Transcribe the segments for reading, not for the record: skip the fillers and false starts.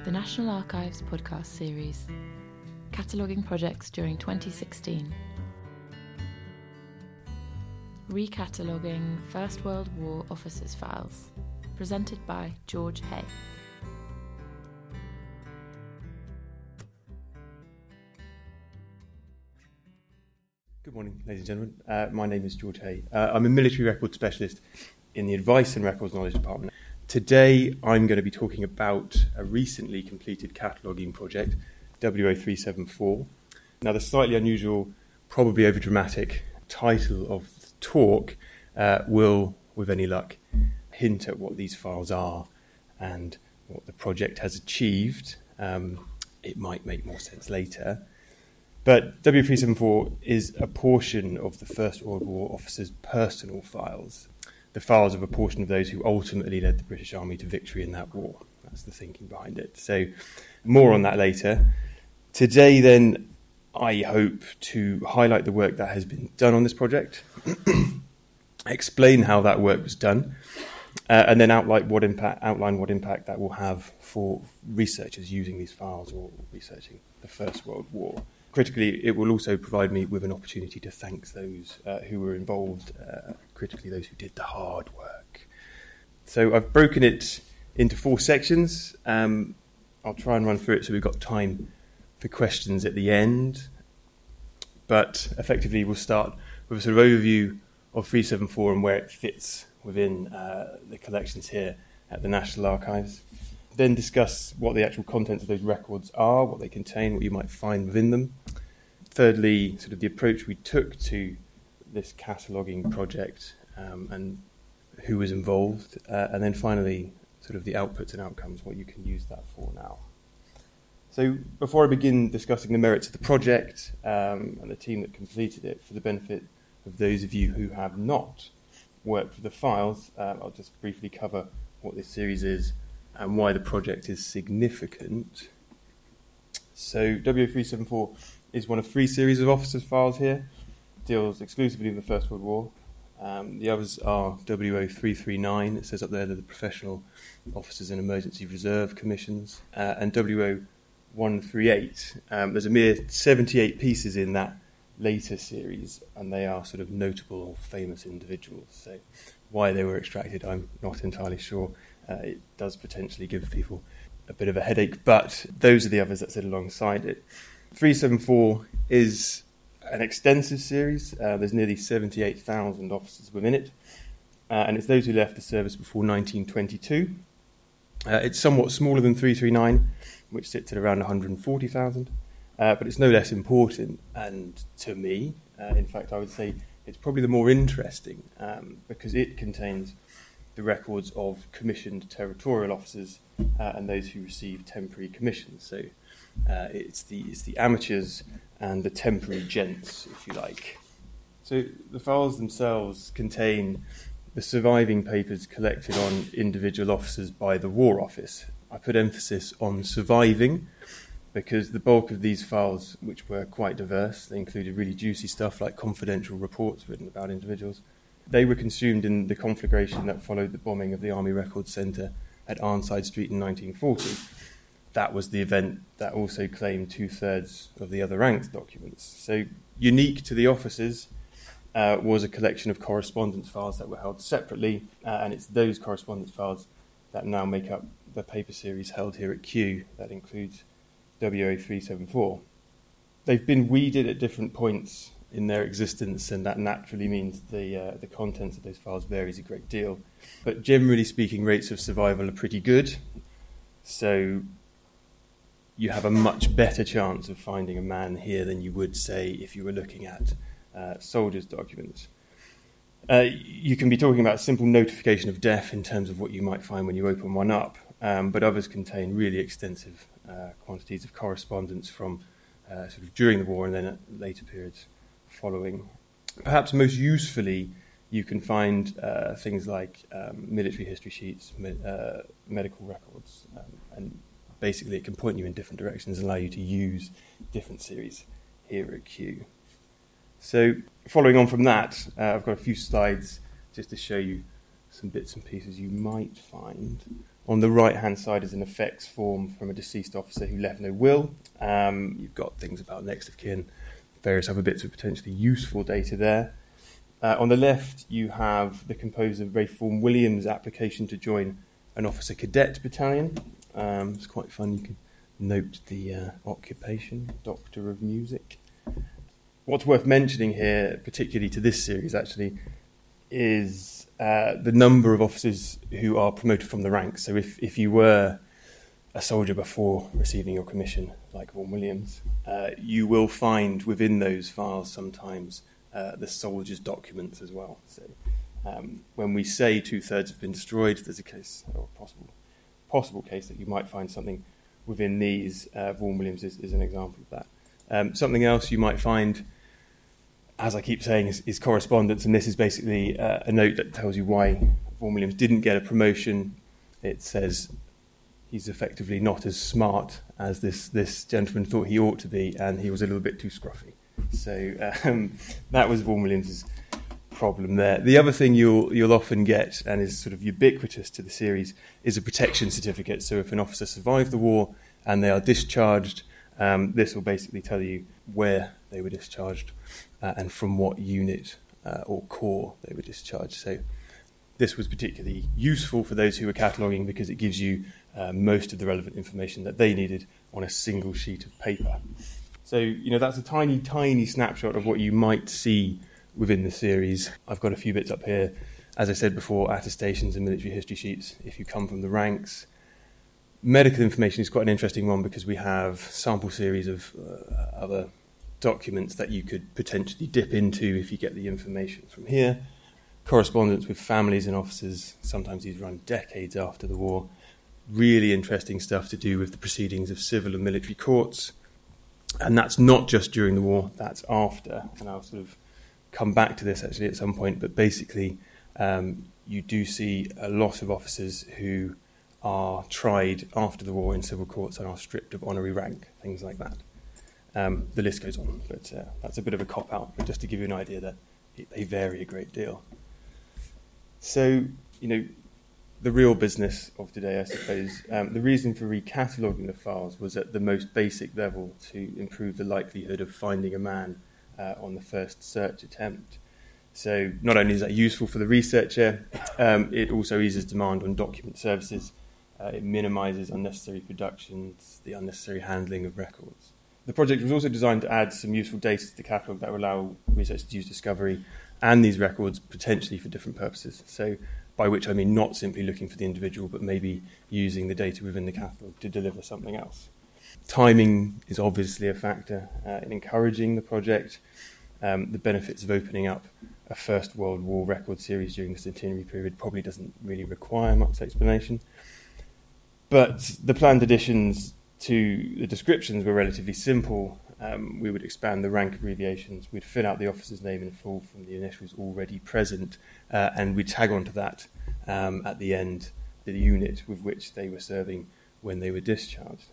the National Archives podcast series, cataloguing projects during 2016. Recataloguing First World War officers' files, presented by George Hay. Good morning, ladies and gentlemen. My name is George Hay. I'm a military records specialist in the Advice and Records Knowledge Department. Today, I'm going to be talking about a recently completed cataloguing project, WO374. Now, the slightly unusual, probably overdramatic title of the talk will, with any luck, hint at what these files are and what the project has achieved. It might make more sense later. But W374 is a portion of the First World War officers' personal files, the files of a portion of those who ultimately led the British Army to victory in that war. That's the thinking behind it. So more on that later. Today, then, I hope to highlight the work that has been done on this project, explain how that work was done, and then outline what impact that will have for researchers using these files or researching the First World War. Critically, it will also provide me with an opportunity to thank those who were involved, critically those who did the hard work. So I've broken it into 4 sections. I'll try and run through it so we've got time for questions at the end. But effectively, we'll start with a sort of overview of 374 and where it fits within the collections here at the National Archives. Then discuss what the actual contents of those records are, what they contain, what you might find within them. Thirdly, sort of the approach we took to this cataloguing project and who was involved. And then finally, sort of the outputs and outcomes, what you can use that for now. So before I begin discussing the merits of the project and the team that completed it, for the benefit of those of you who have not worked with the files, I'll just briefly cover what this series is and why the project is significant. So W374 is one of 3 series of officers' files here. It deals exclusively with the First World War. The others are WO339, it says up there, they're the Professional Officers and Emergency Reserve Commissions, and WO138. There's a mere 78 pieces in that later series, and they are sort of notable or famous individuals. So why they were extracted, I'm not entirely sure. It does potentially give people a bit of a headache, but those are the others that sit alongside it. 374 is an extensive series. There's nearly 78,000 officers within it, and it's those who left the service before 1922. It's somewhat smaller than 339, which sits at around 140,000, but it's no less important, and to me, in fact, I would say it's probably the more interesting, because it contains the records of commissioned territorial officers and those who receive temporary commissions. So it's the amateurs and the temporary gents, if you like. So the files themselves contain the surviving papers collected on individual officers by the War Office. I put emphasis on surviving because the bulk of these files, which were quite diverse, they included really juicy stuff like confidential reports written about individuals. They were consumed in the conflagration that followed the bombing of the Army Records Centre at Arnside Street in 1940. That was the event that also claimed 2/3 of the other ranks documents. So unique to the officers was a collection of correspondence files that were held separately, and it's those correspondence files that now make up the paper series held here at Kew that includes WO374. They've been weeded at different points in their existence, and that naturally means the contents of those files varies a great deal. But generally speaking, rates of survival are pretty good, so you have a much better chance of finding a man here than you would, say, if you were looking at soldiers' documents. You can be talking about simple notification of death in terms of what you might find when you open one up, but others contain really extensive quantities of correspondence from sort of during the war and then at later periods following. Perhaps most usefully, you can find things like military history sheets, medical records, and basically it can point you in different directions and allow you to use different series here at Kew. So following on from that, I've got a few slides just to show you some bits and pieces you might find. On the right-hand side is an effects form from a deceased officer who left no will. You've got things about next of kin, various other bits of potentially useful data there. On the left, you have the composer Ralph Vaughan Williams' application to join an officer cadet battalion. It's quite fun. You can note the occupation, Doctor of Music. What's worth mentioning here, particularly to this series actually, is the number of officers who are promoted from the ranks. So if you were a soldier before receiving your commission, like Vaughan Williams, you will find within those files sometimes the soldiers' documents as well. So when we say 2/3 have been destroyed, there's a case, or a possible case, that you might find something within these. Vaughan Williams is an example of that. Something else you might find, as I keep saying, is correspondence, and this is basically a note that tells you why Vaughan Williams didn't get a promotion. It says he's effectively not as smart as this gentleman thought he ought to be, and he was a little bit too scruffy. So that was Vaughan Williams' problem there. The other thing you'll often get, and is sort of ubiquitous to the series, is a protection certificate. So if an officer survived the war and they are discharged, this will basically tell you where they were discharged and from what unit or corps they were discharged. So this was particularly useful for those who were cataloguing because it gives you most of the relevant information that they needed on a single sheet of paper. So, that's a tiny, tiny snapshot of what you might see within the series. I've got a few bits up here. As I said before, attestations and military history sheets if you come from the ranks. Medical information is quite an interesting one because we have sample series of other documents that you could potentially dip into if you get the information from here. Correspondence with families and officers, sometimes these run decades after the war. Really interesting stuff to do with the proceedings of civil and military courts. And that's not just during the war, that's after. And I'll sort of come back to this actually at some point, but basically you do see a lot of officers who are tried after the war in civil courts and are stripped of honorary rank, things like that. The list goes on, but that's a bit of a cop-out, but just to give you an idea that they vary a great deal. So, the real business of today, I suppose, the reason for recataloguing the files was at the most basic level to improve the likelihood of finding a man on the first search attempt. So not only is that useful for the researcher, it also eases demand on document services. It minimises unnecessary productions, the unnecessary handling of records. The project was also designed to add some useful data to the catalogue that will allow researchers to use Discovery and these records potentially for different purposes. So by which I mean not simply looking for the individual, but maybe using the data within the catalogue to deliver something else. Timing is obviously a factor in encouraging the project. The benefits of opening up a First World War record series during the centenary period probably doesn't really require much explanation. But the planned additions to the descriptions were relatively simple. We would expand the rank abbreviations, we'd fill out the officer's name in full from the initials already present, and we'd tag onto that at the end the unit with which they were serving when they were discharged.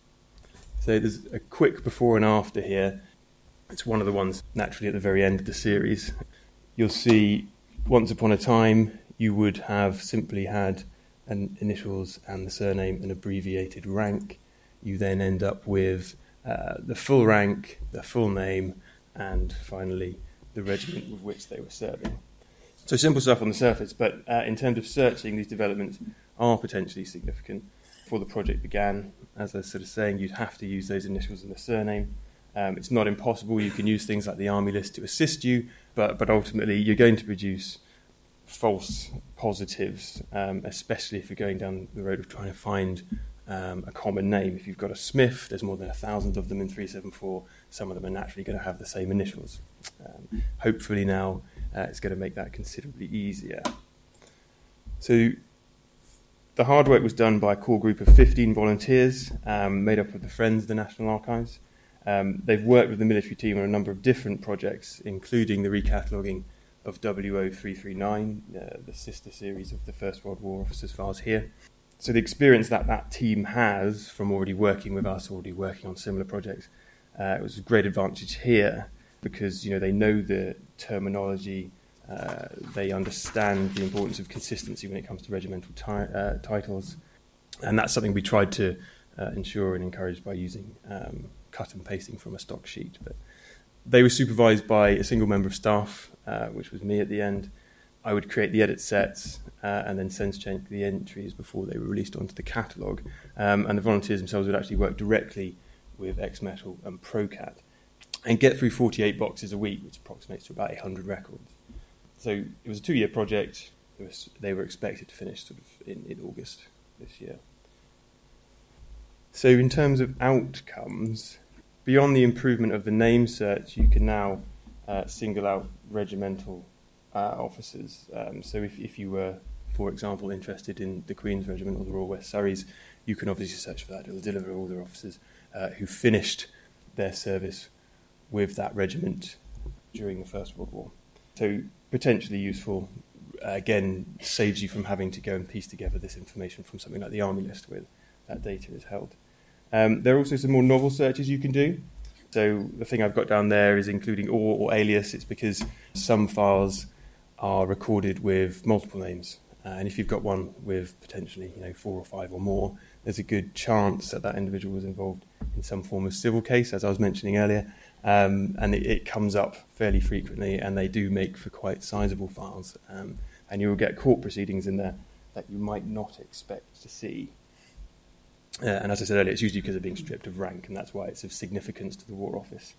So there's a quick before and after here. It's one of the ones naturally at the very end of the series. You'll see once upon a time you would have simply had an initials and the surname and abbreviated rank. You then end up with the full rank, the full name, and finally the regiment with which they were serving. So simple stuff on the surface, but in terms of searching, these developments are potentially significant. Before the project began, as I was sort of saying, you'd have to use those initials and the surname. It's not impossible. You can use things like the army list to assist you, but ultimately you're going to produce false positives, especially if you're going down the road of trying to find a common name. If you've got a Smith, there's more than 1,000 of them in 374. Some of them are naturally going to have the same initials. Hopefully now it's going to make that considerably easier. So the hard work was done by a core group of 15 volunteers made up of the Friends of the National Archives. They've worked with the military team on a number of different projects, including the recataloguing of WO339, the sister series of the First World War Officers' Files here. So the experience that team has from already working with us, already working on similar projects, it was a great advantage here because they know the terminology They understand the importance of consistency when it comes to regimental titles, and that's something we tried to ensure and encourage by using cut and pasting from a stock sheet. But they were supervised by a single member of staff, which was me at the end. I would create the edit sets and then sense check the entries before they were released onto the catalogue. And the volunteers themselves would actually work directly with XMetal and ProCat and get through 48 boxes a week, which approximates to about 100 records. So it was a 2-year project. They were expected to finish sort of in August this year. So in terms of outcomes, beyond the improvement of the name search, you can now single out regimental officers. So if you were, for example, interested in the Queen's Regiment or the Royal West Surreys, you can obviously search for that. It will deliver all the officers who finished their service with that regiment during the First World War. So potentially useful, again, saves you from having to go and piece together this information from something like the Army List where that data is held. There are also some more novel searches you can do. So the thing I've got down there is including or alias. It's because some files are recorded with multiple names. And if you've got one with potentially 4 or 5 or more, there's a good chance that individual was involved in some form of civil case, as I was mentioning earlier. And it comes up fairly frequently, and they do make for quite sizable files. And you will get court proceedings in there that you might not expect to see. And as I said earlier, it's usually because of being stripped of rank, and that's why it's of significance to the War Office.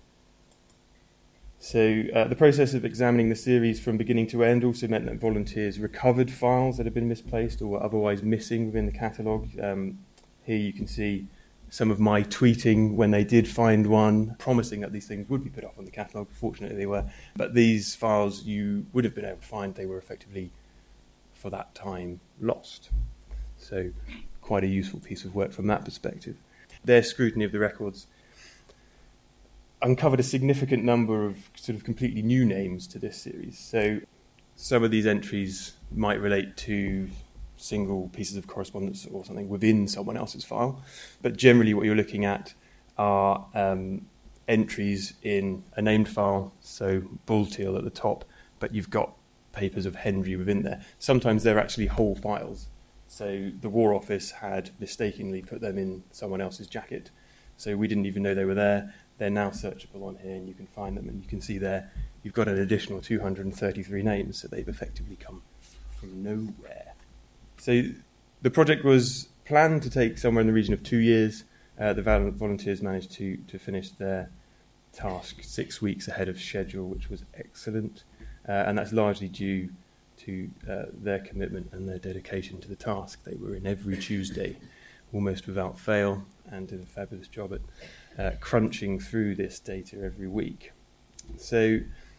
So the process of examining the series from beginning to end also meant that volunteers recovered files that had been misplaced or were otherwise missing within the catalogue. Here you can see some of my tweeting when they did find one, promising that these things would be put up on the catalogue. Fortunately, they were. But these files you would have been able to find, they were effectively, for that time, lost. So quite a useful piece of work from that perspective. Their scrutiny of the records uncovered a significant number of sort of completely new names to this series. So some of these entries might relate to single pieces of correspondence or something within someone else's file, but generally what you're looking at are entries in a named file, so Bullteal at the top, but you've got papers of Hendry within there. Sometimes they're actually whole files. So the War Office had mistakenly put them in someone else's jacket. So we didn't even know they were there. They're now searchable on here, and you can find them, and you can see there you've got an additional 233 names, so they've effectively come from nowhere. So the project was planned to take somewhere in the region of 2 years. The volunteers managed to finish their task 6 weeks ahead of schedule, which was excellent, and that's largely due to their commitment and their dedication to the task. They were in every Tuesday, almost without fail, and did a fabulous job at crunching through this data every week. So,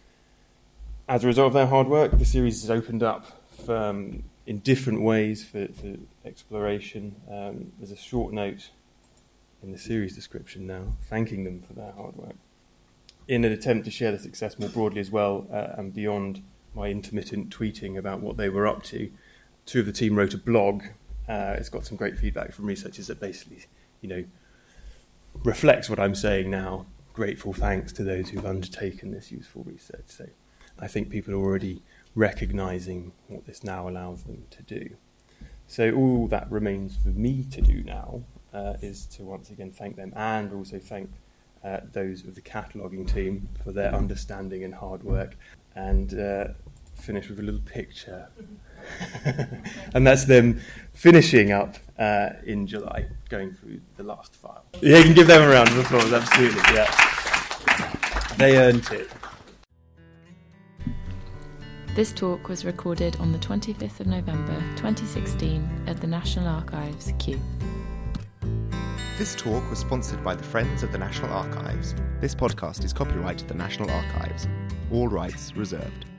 as a result of their hard work, the series has opened up in different ways for exploration. There's a short note in the series description now, thanking them for their hard work, in an attempt to share the success more broadly as well, and beyond my intermittent tweeting about what they were up to. Two of the team wrote a blog. It's got some great feedback from researchers that basically, reflects what I'm saying now. Grateful thanks to those who've undertaken this useful research. So I think people are already recognising what this now allows them to do. So all that remains for me to do now is to once again thank them, and also thank those of the cataloguing team for their understanding and hard work, and finish with a little picture. And that's them finishing up in July, going through the last file. Yeah, you can give them a round of applause, absolutely, yeah. They earned it. This talk was recorded on the 25th of November 2016 at the National Archives, Kew. This talk was sponsored by the Friends of the National Archives. This podcast is copyrighted the National Archives. All rights reserved.